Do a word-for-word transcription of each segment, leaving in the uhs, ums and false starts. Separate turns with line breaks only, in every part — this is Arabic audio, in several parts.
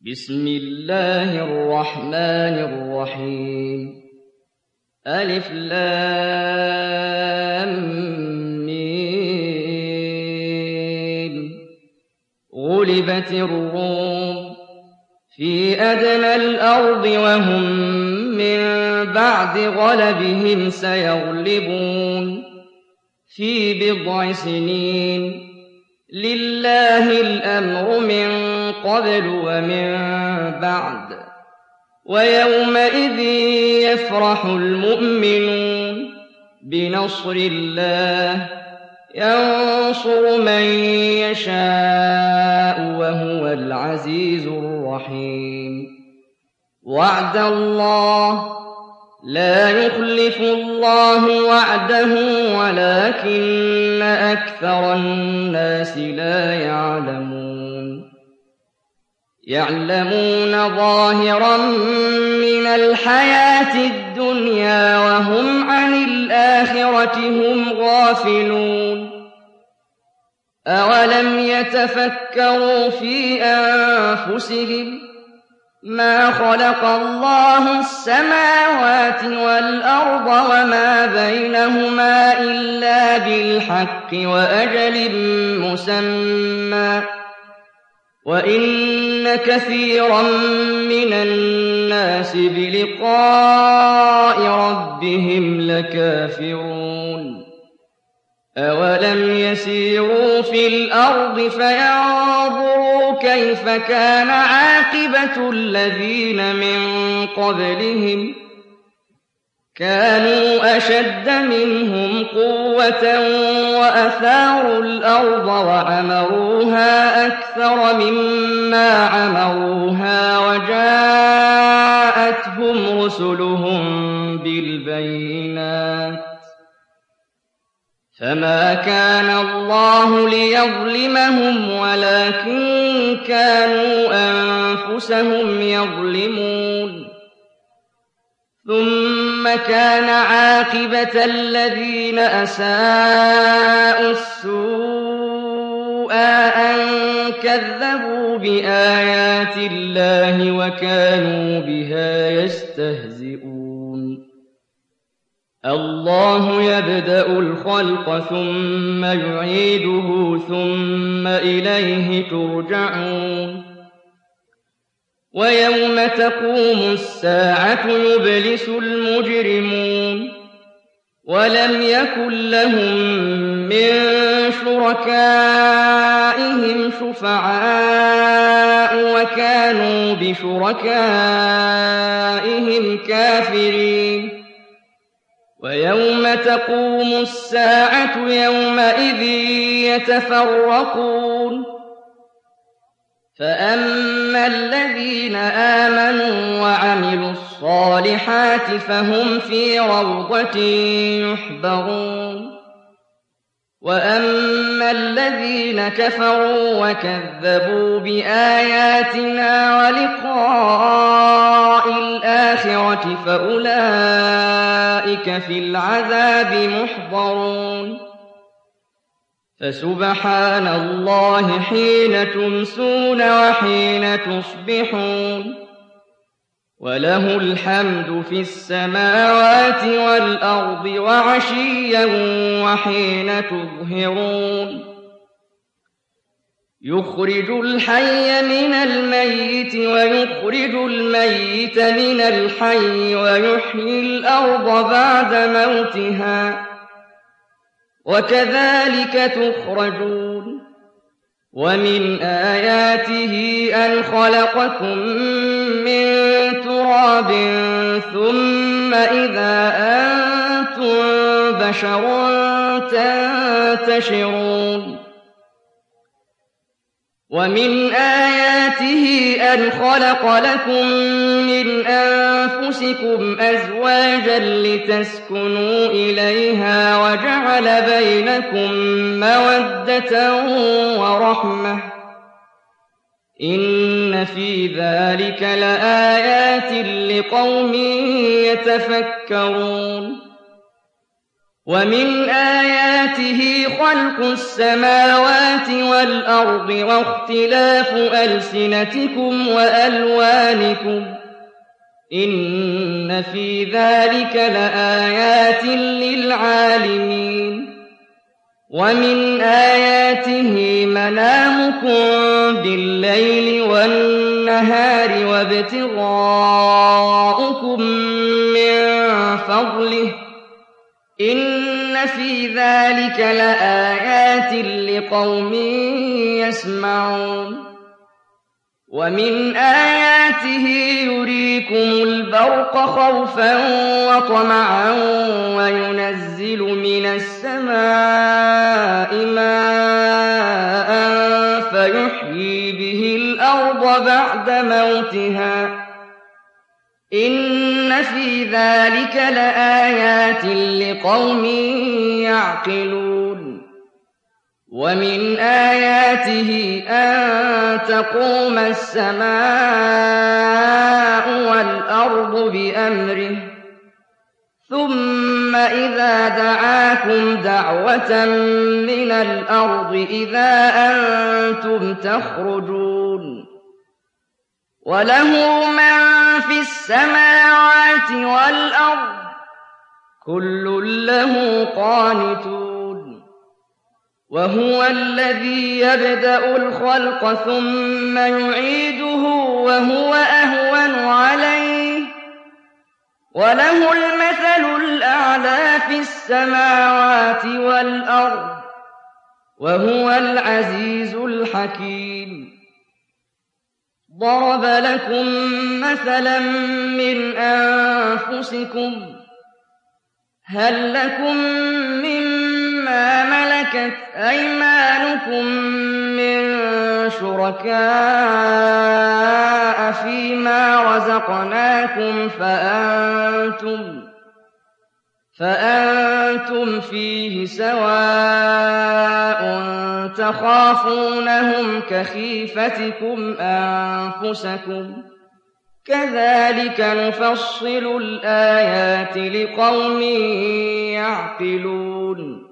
بسم الله الرحمن الرحيم ألف لام ميم غلبت الروم في أدنى الأرض وهم من بعد غلبهم سيغلبون في بضع سنين لله الأمر من قبل ومن بعد ويومئذ يفرح المؤمنون بنصر الله ينصر من يشاء وهو العزيز الرحيم وعد الله لا يخلف الله وعده ولكن أكثر الناس لا يعلمون يعلمون ظاهرا من الحياة الدنيا وهم عن الآخرة هم غافلون أولم يتفكروا في أنفسهم ما خلق الله السماوات والأرض وما بينهما إلا بالحق وأجل مسمى وإن كثيرا من الناس بلقاء ربهم لكافرون أولم يسيروا في الأرض فينظروا كيف كان عاقبة الذين من قبلهم كانوا أشد منهم قوة وأثاروا الأرض وعمروها أكثر مما عمروها وجاءتهم رسلهم بالبينات فما كان الله ليظلمهم ولكن كانوا أنفسهم يظلمون ثم كان عاقبة الذين أساءوا السوء أن كذبوا بآيات الله وكانوا بها يستهزئون الله يبدأ الخلق ثم يعيده ثم إليه ترجعون ويوم تقوم الساعة يبلس المجرمون ولم يكن لهم من شركائهم شفعاء وكانوا بشركائهم كافرين ويوم تقوم الساعة يومئذ يتفرقون فأما الذين آمنوا وعملوا الصالحات فهم في روضة يحبرون وأما الذين كفروا وكذبوا بآياتنا ولقاء الآخرة فأولئك في العذاب محضرون فسبحان الله حين تمسون وحين تصبحون وله الحمد في السماوات والأرض وعشيا وحين تظهرون يخرج الحي من الميت ويخرج الميت من الحي ويحيي الأرض بعد موتها وكذلك تخرجون ومن آياته أن خلقكم من تراب ثم إذا أنتم بشر تنتشرون ومن آياته أن خلق لكم من أنفسكم أزواجا لتسكنوا إليها وجعل بينكم مودة ورحمة إن في ذلك لآيات لقوم يتفكرون وَمِنْ آيَاتِهِ خَلْقُ السَّمَاوَاتِ وَالْأَرْضِ وَاخْتِلَافُ أَلْسِنَتِكُمْ وَأَلْوَانِكُمْ ۚ إِنَّ فِي ذَٰلِكَ لَآيَاتٍ لِّلْعَالِمِينَ وَمِنْ آيَاتِهِ مَنَامُكُم بِاللَّيْلِ وَالنَّهَارِ وَابْتِغَاؤُكُم مِّن فَضْلِهِ ۚ إِنَّ فِي ذَٰلِكَ لَآيَاتٍ لِّقَوْمٍ يَسْمَعُونَ وَمِنْ آيَاتِهِ يُرِيكُمُ الْبَرْقَ خَوْفًا وَطَمَعًا وَيُنَزِّلُ مِنَ السَّمَاءِ مَاءً فَيُحْيِي بِهِ الْأَرْضَ بَعْدَ مَوْتِهَا ۚ إِنَّ فِي ذَٰلِكَ لَآيَاتٍ لِّقَوْمٍ يَعْقِلُونَ وَمِنْ آيَاتِهِ أَن تَقُومَ السَّمَاءُ وَالْأَرْضُ بِأَمْرِهِ ۚ ثُمَّ إِذَا دَعَاكُمْ دَعْوَةً مِّنَ الْأَرْضِ إِذَا أَنتُمْ تَخْرُجُونَ وَلَهُ مَن فِي السَّمَاوَاتِ وَالْأَرْضِ ۖ كُلٌّ لَّهُ قَانِتُونَ وَهُوَ الَّذِي يَبْدَأُ الْخَلْقَ ثُمَّ يُعِيدُهُ وَهُوَ أَهْوَنُ عَلَيْهِ ۖ وَلَهُ الْمَثَلُ الْأَعْلَىٰ فِي السَّمَاوَاتِ وَالْأَرْضِ ۖ وَهُوَ الْعَزِيزُ الْحَكِيمُ ضَرَبَ لَكُم مَّثَلًا مِّنْ أَنفُسِكُمْ ۖ هَل لَّكُم مِّمَّا مَلَكَتْ أَيْمَانُكُم مِّن شُرَكَاءَ فِيمَا رَزَقْنَاكُمْ فَأَنتُمْ فِيهِ سَوَاءٌ تَخَافُونَهُمْ كَخِيفَتِكُمْ أَنفُسَكُمْ ۚ كَذَٰلِكَ نُفَصِّلُ الْآيَاتِ لِقَوْمٍ يَعْقِلُونَ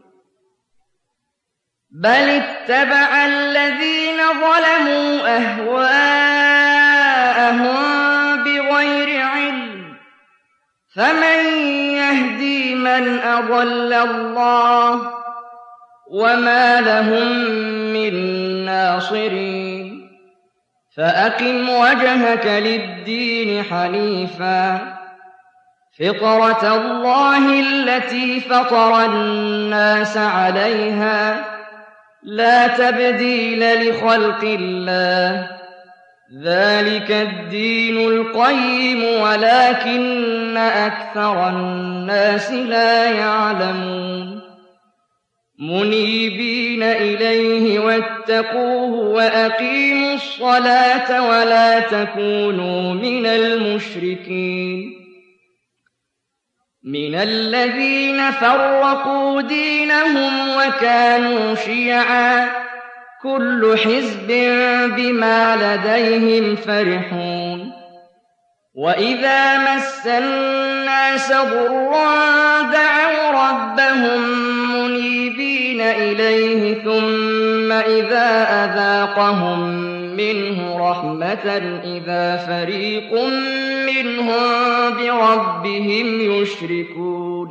بَلِ اتَّبَعَ الَّذِينَ ظَلَمُوا أَهْوَاءَهُم بِغَيْرِ عِلْمٍ ۖ فَمَن يَهْدِي مَنْ أَضَلَّ اللَّهُ ۖ وَمَا لَهُم مِّن نَّاصِرِينَ فَأَقِمْ وَجْهَكَ لِلدِّينِ حَنِيفًا ۚ فِطْرَتَ اللَّهِ الَّتِي فَطَرَ النَّاسَ عَلَيْهَا ۚ لَا تَبْدِيلَ لِخَلْقِ اللَّهِ ۚ ذَٰلِكَ الدِّينُ الْقَيِّمُ وَلَٰكِنَّ أَكْثَرَ النَّاسِ لَا يَعْلَمُونَ مُنِيبِينَ إِلَيْهِ وَاتَّقُوهُ وَأَقِيمُوا الصَّلَاةَ وَلَا تَكُونُوا مِنَ الْمُشْرِكِينَ مِنَ الَّذِينَ فَرَّقُوا دِينَهُمْ وَكَانُوا شِيَعًا ۖ كُلُّ حِزْبٍ بِمَا لَدَيْهِمْ فَرِحُونَ وَإِذَا مَسَّ النَّاسَ ضُرٌّ دَعَوْا رَبَّهُم مُّنِيبِينَ إِلَيْهِ ثُمَّ إِذَا أَذَاقَهُم مِّنْهُ رَحْمَةً إِذَا فَرِيقٌ مِّنْهُم بِرَبِّهِمْ يُشْرِكُونَ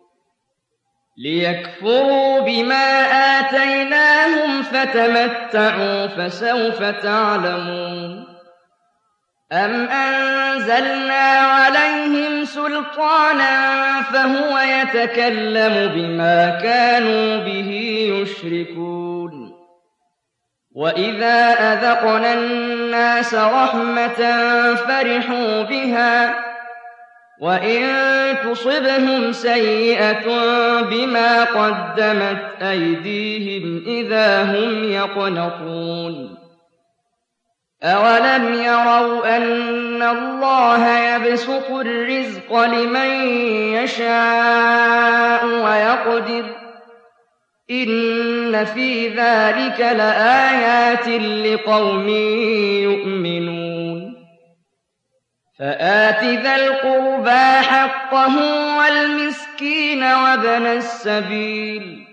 لِيَكْفُرُوا بِمَا آتَيْنَاهُمْ فَتَمَتَّعُوا فَسَوْفَ تَعْلَمُونَ أَمْ أَنزَلْنَا عَلَيْهِمْ سُلْطَانًا فَهُوَ يَتَكَلَّمُ بِمَا كَانُوا بِهِ يُشْرِكُونَ وَإِذَا أَذَقْنَا النَّاسَ رَحْمَةً فَرِحُوا بِهَا ۖ وَإِن تُصِبْهُمْ سَيِّئَةٌ بِمَا قَدَّمَتْ أَيْدِيهِمْ إِذَا هُمْ يَقْنَطُونَ أَوَلَمْ يَرَوْا أَنَّ اللَّهَ يَبْسُطُ الرِّزْقَ لِمَن يَشَاءُ وَيَقْدِرُ ۚ إِنَّ فِي ذَٰلِكَ لَآيَاتٍ لِّقَوْمٍ يُؤْمِنُونَ فَآتِ ذَا الْقُرْبَىٰ حقه والمسكين وابن السبيل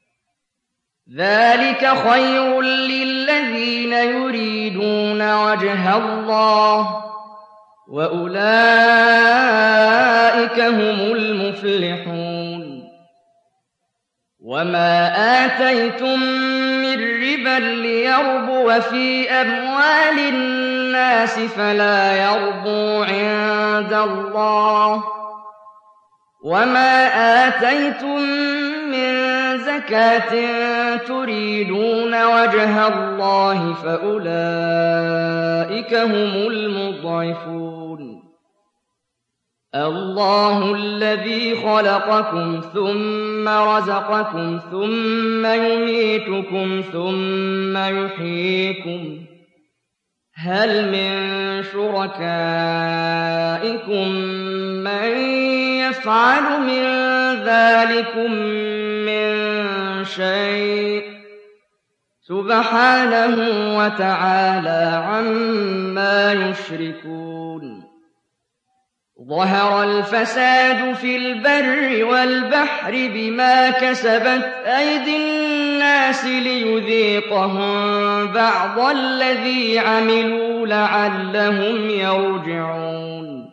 ذلك خير للذين يريدون وجه الله وأولئك هم المفلحون وما آتيتم من ربا ليربو في أموال الناس فلا يربو عند الله وما آتيتم من زكاة تريدون وجه الله فأولئك هم المضعفون الله الذي خلقكم ثم رزقكم ثم يميتكم ثم يحييكم هل من شركائكم من يفعل من ذلكم من شيء سبحانه وتعالى عما يشركون ظهر الفساد في البر والبحر بما كسبت أيدي الناس ليذيقهم بعض الذي عملوا لعلهم يرجعون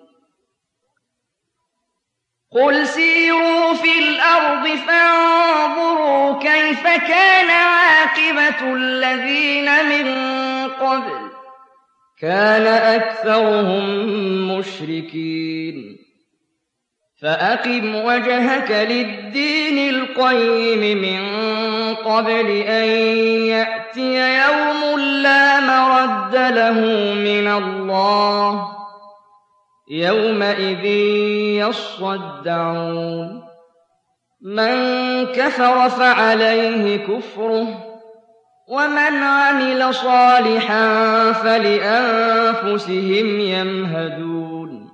قل سيروا في الأرض فانظروا كيف كان عاقبة الذين من قبل كان أكثرهم مشركين فأقم وجهك للدين القيم من قبل أن يأتي يوم لا مرد له من الله يومئذ يصدعون من كفر فعليه كفره ومن عمل صالحا فلأنفسهم يمهدون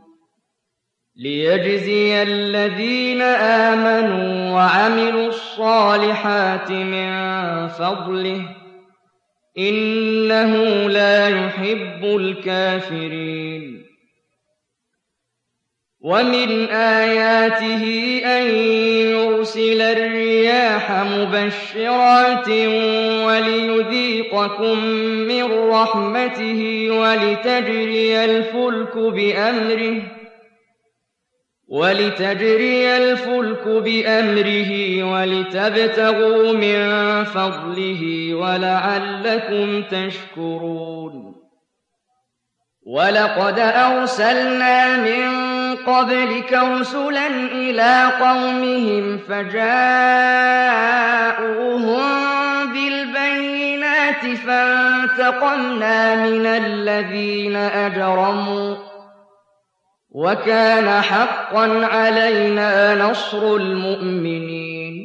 ليجزي الذين آمنوا وعملوا الصالحات من فضله إنه لا يحب الكافرين ومن آياته أن يرسل الرياح مبشرات وليذيقكم من رحمته ولتجري الفلك بأمره ولتجري الفلك بأمره ولتبتغوا من فضله ولعلكم تشكرون ولقد أرسلنا من قبلك رسلا إلى قومهم فجاءوهم بالبينات فانتقمنا من الذين أجرموا وكان حقا علينا نصر المؤمنين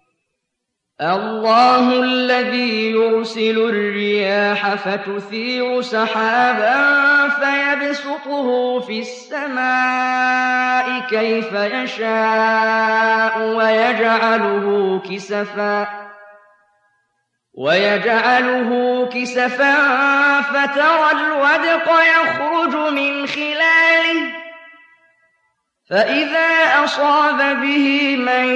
الله الذي يرسل الرياح فتثير سحابا فيبسطه في السماء كيف يشاء ويجعله كسفا ويجعله كسفا فترى الودق يخرج من خلاله فإذا أصاب به من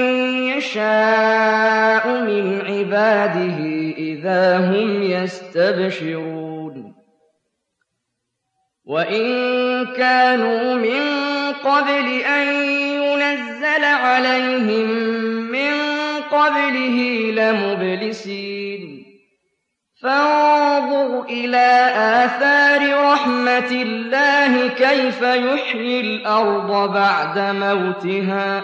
يشاء من عباده إذا هم يستبشرون وإن كانوا من قبل أن ينزل عليهم من قبله لمبلسين فانظر إلى آثار رحمة الله كيف يحيي الأرض بعد موتها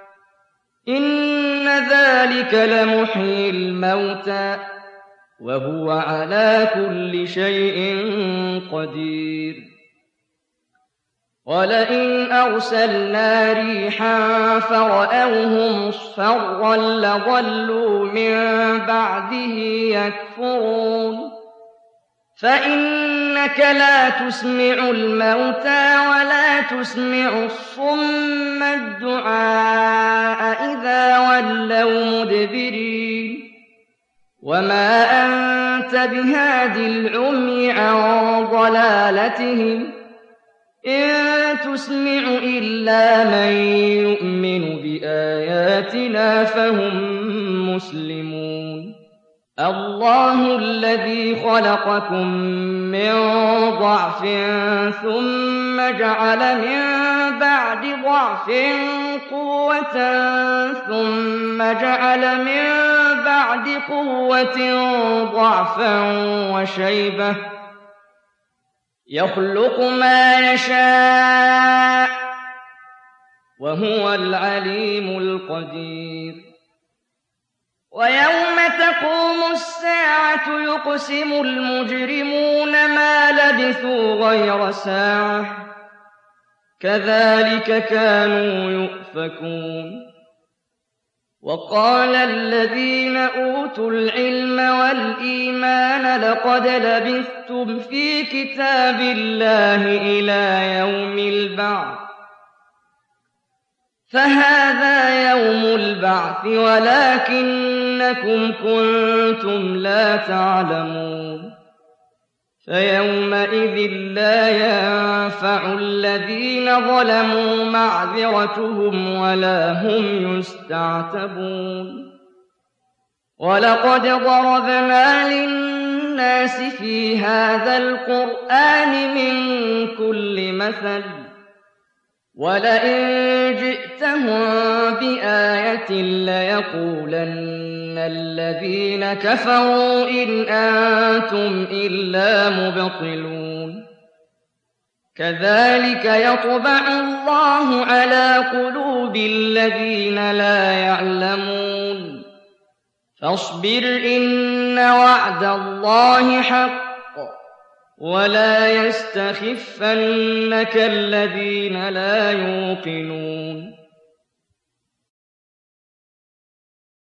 إن ذلك لمحيي الموتى وهو على كل شيء قدير ولئن أرسلنا ريحا فرأوه مصفرا لظلوا من بعده يكفرون فإنك لا تسمع الموتى ولا تسمع الصم الدعاء إذا ولوا مدبرين وما أنت بهاد العمي عن ضلالتهم إِن تُسْمِعُ إِلَّا مَن يُؤْمِنُ بِآيَاتِنَا فَهُم مُّسْلِمُونَ اللَّهُ الَّذِي خَلَقَكُم مِّن ضَعْفٍ ثُمَّ جَعَلَ مِن بَعْدِ ضَعْفٍ قُوَّةً ثُمَّ جَعَلَ مِن بَعْدِ قُوَّةٍ ضَعْفًا وَشَيْبَةً ۚ يَخْلُقُ مَا يَشَاءُ ۖ وَهُوَ الْعَلِيمُ الْقَدِيرُ وَيَوْمَ تَقُومُ السَّاعَةُ يُقْسِمُ الْمُجْرِمُونَ مَا لَبِثُوا غَيْرَ سَاعَةٍ ۚ كَذَٰلِكَ كَانُوا يُؤْفَكُونَ وَقَالَ الَّذِينَ أُوتُوا الْعِلْمَ وَالْإِيمَانَ لَقَدْ لَبِثْتُمْ فِي كِتَابِ اللَّهِ إِلَىٰ يَوْمِ الْبَعْثِ ۖ فَهَٰذَا يَوْمُ الْبَعْثِ وَلَٰكِنَّكُمْ كُنتُمْ لَا تَعْلَمُونَ فَيَوْمَئِذٍ لَّا يَنفَعُ الَّذِينَ ظَلَمُوا مَعْذِرَتُهُمْ وَلَا هُمْ يُسْتَعْتَبُونَ وَلَقَدْ ضَرَبْنَا لِلنَّاسِ فِي هَٰذَا الْقُرْآنِ مِن كُلِّ مَثَلٍ ۚ وَلَئِن جِئْتَهُم بِآيَةٍ لَّيَقُولَنَّ الَّذِينَ كَفَرُوا إِنْ أَنتُمْ إِلَّا مُبْطِلُونَ كَذَٰلِكَ يَطْبَعُ اللَّهُ عَلَىٰ قُلُوبِ الَّذِينَ لَا يَعْلَمُونَ فَاصْبِرْ إِنَّ وَعْدَ اللَّهِ حَقٌّ وَلَا يَسْتَخِفَّنَّكَ الَّذِينَ لَا يُوقِنُونَ